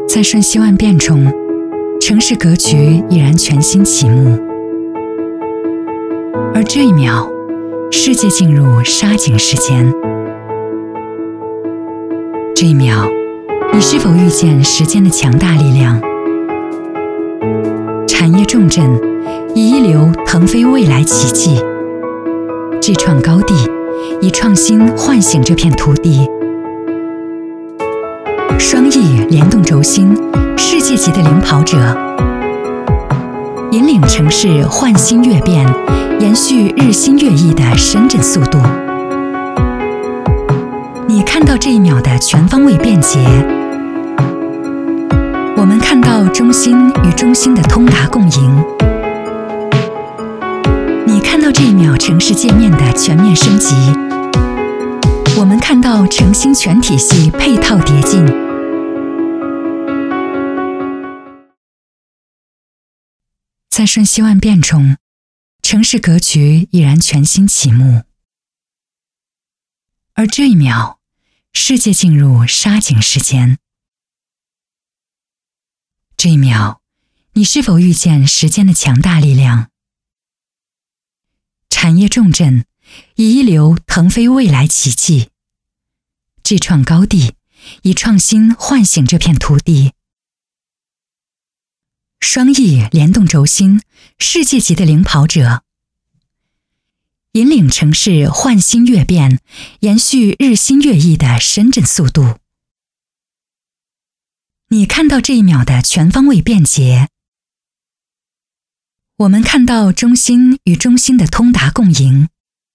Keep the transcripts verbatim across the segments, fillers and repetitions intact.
在瞬息万变中，城市格局已然全新启幕。而这一秒，世界进入杀警时间。这一秒，你是否遇见时间的强大力量？产业重镇以一流腾飞未来奇迹，智创高地以创新唤醒这片土地。双翼联动轴心，世界级的领跑者，引领城市焕新跃变，延续日新月异的深圳速度。你看到这一秒的全方位便捷，我们看到中心与中心的通达共赢。你看到这一秒城市界面的全面升级，我们看到诚心全体系配套叠进。在瞬息万变中，城市格局已然全新启幕。而这一秒，世界进入杀警时间。这一秒，你是否遇见时间的强大力量？产业重镇以一流腾飞未来奇迹，智创高地以创新唤醒这片土地。双翼联动轴心，世界级的领跑者，引领城市焕新跃变，延续日新月异的深圳速度。你看到这一秒的全方位便捷，我们看到中心与中心的通达共赢。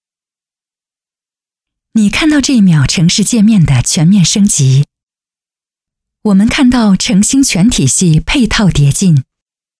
你看到这一秒城市界面的全面升级，我们看到诚心全体系配套叠进。